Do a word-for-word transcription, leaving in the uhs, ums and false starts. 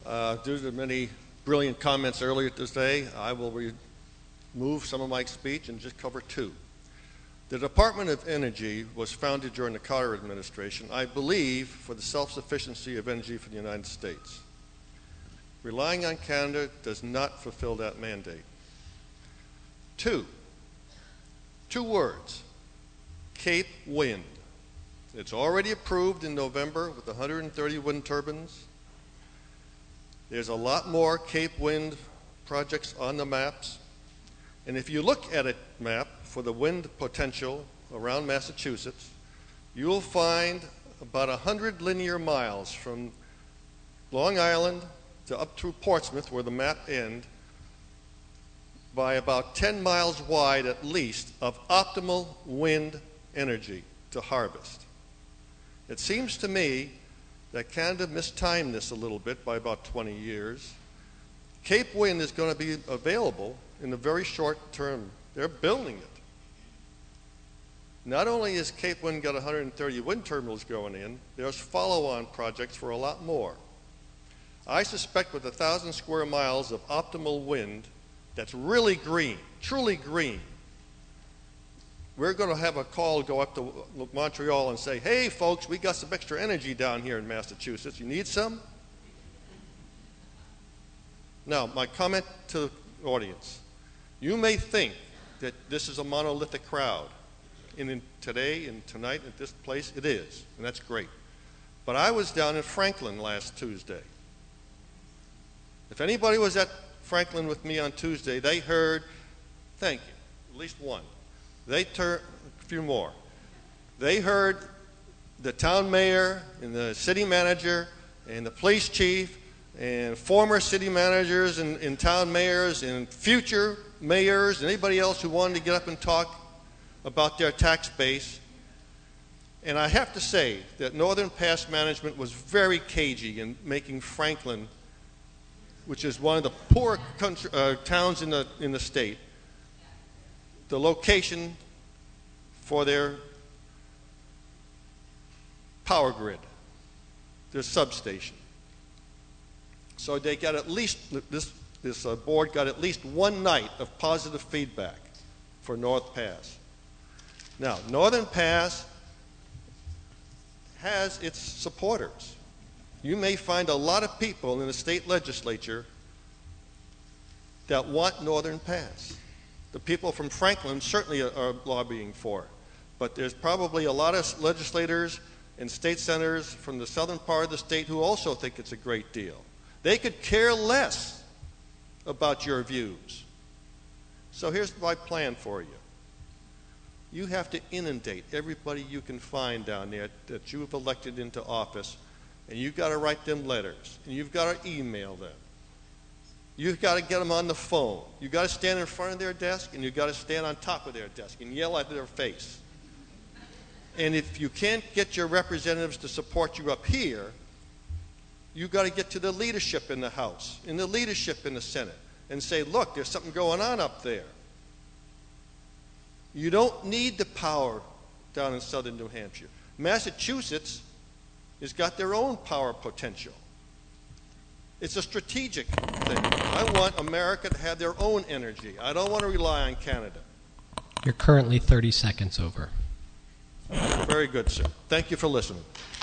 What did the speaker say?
Uh, due to the many brilliant comments earlier today, I will remove some of my speech and just cover two. The Department of Energy was founded during the Carter administration, I believe, for the self-sufficiency of energy for the United States. Relying on Canada does not fulfill that mandate. Two, two words, Cape Wind. It's already approved in November with one hundred thirty wind turbines. There's a lot more Cape Wind projects on the maps. And if you look at a map for the wind potential around Massachusetts, you will find about one hundred linear miles from Long Island to up through Portsmouth, where the map ends, by about ten miles wide at least of optimal wind energy to harvest. It seems to me that Canada mistimed this a little bit by about twenty years. Cape Wind is going to be available in the very short term. They're building it. Not only has Cape Wind got one hundred thirty wind terminals going in, there's follow-on projects for a lot more. I suspect with one thousand square miles of optimal wind that's really green, truly green, we're going to have a call go up to Montreal and say, hey folks, we got some extra energy down here in Massachusetts. You need some? Now, my comment to the audience. You may think that this is a monolithic crowd. And in today and tonight at this place, it is, and that's great. But I was down in Franklin last Tuesday. If anybody was at Franklin with me on Tuesday, they heard, thank you, at least one. They turned, a few more. They heard the town mayor and the city manager and the police chief and former city managers and, and town mayors and future mayors and anybody else who wanted to get up and talk about their tax base. And I have to say that Northern Pass Management was very cagey in making Franklin, which is one of the poor country, uh, towns in the, in the state, the location for their power grid, their substation. So they got at least, this, this uh, board got at least one night of positive feedback for North Pass. Now, Northern Pass has its supporters. You may find a lot of people in the state legislature that want Northern Pass. The people from Franklin certainly are, are lobbying for it. But there's probably a lot of legislators and state senators from the southern part of the state who also think it's a great deal. They could care less about your views. So here's my plan for you. You have to inundate everybody you can find down there that you've elected into office, and you've got to write them letters, and you've got to email them. You've got to get them on the phone. You've got to stand in front of their desk, and you've got to stand on top of their desk and yell at their face. And if you can't get your representatives to support you up here, you've got to get to the leadership in the House, and the leadership in the Senate, and say, look, there's something going on up there. You don't need the power down in southern New Hampshire. Massachusetts has got their own power potential. It's a strategic thing. I want America to have their own energy. I don't want to rely on Canada. You're currently thirty seconds over. Very good, sir. Thank you for listening.